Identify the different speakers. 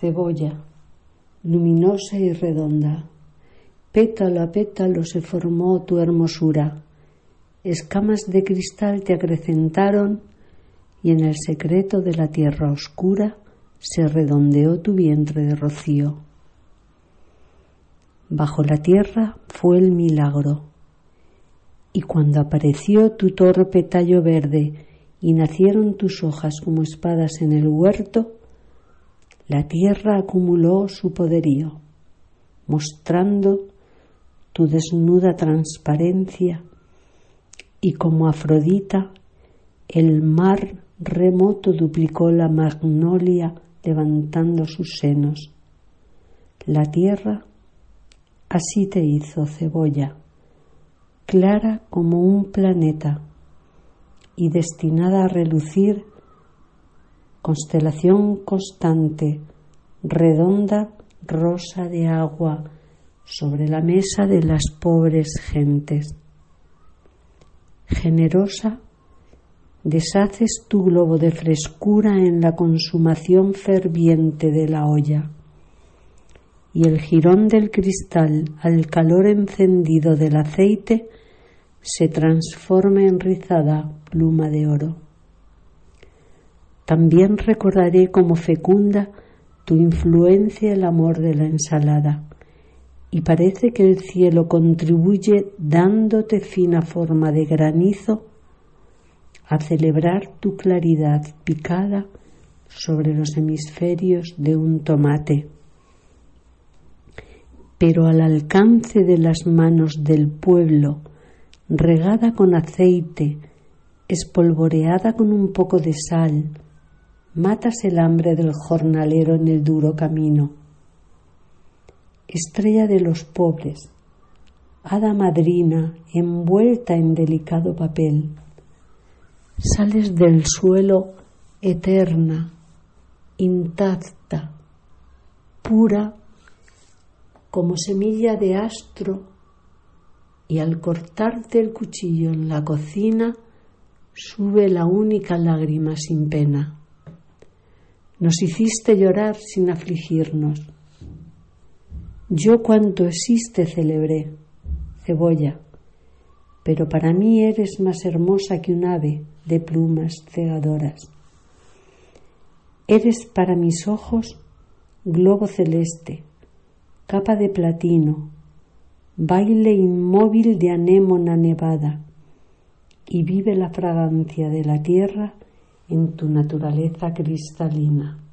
Speaker 1: Cebolla, luminosa y redonda, pétalo a pétalo se formó tu hermosura, escamas de cristal te acrecentaron y en el secreto de la tierra oscura se redondeó tu vientre de rocío. Bajo la tierra fue el milagro, y cuando apareció tu torpe tallo verde y nacieron tus hojas como espadas en el huerto, la tierra acumuló su poderío, mostrando tu desnuda transparencia, y como Afrodita, el mar remoto duplicó la magnolia levantando sus senos. La tierra así te hizo, cebolla, clara como un planeta y destinada a relucir, constelación constante, redonda, rosa de agua, sobre la mesa de las pobres gentes. Generosa, deshaces tu globo de frescura en la consumación ferviente de la olla, y el jirón del cristal al calor encendido del aceite se transforma en rizada pluma de oro. También recordaré como fecunda tu influencia el amor de la ensalada, y parece que el cielo contribuye dándote fina forma de granizo a celebrar tu claridad picada sobre los hemisferios de un tomate. Pero al alcance de las manos del pueblo, regada con aceite, espolvoreada con un poco de sal, matas el hambre del jornalero en el duro camino. Estrella de los pobres, hada madrina envuelta en delicado papel, sales del suelo eterna, intacta, pura como semilla de astro, y al cortarte el cuchillo en la cocina sube la única lágrima sin pena. Nos hiciste llorar sin afligirnos. Yo cuanto existe celebré, cebolla, pero para mí eres más hermosa que un ave de plumas cegadoras. Eres para mis ojos globo celeste, capa de platino, baile inmóvil de anémona nevada, y vive la fragancia de la tierra en tu naturaleza cristalina.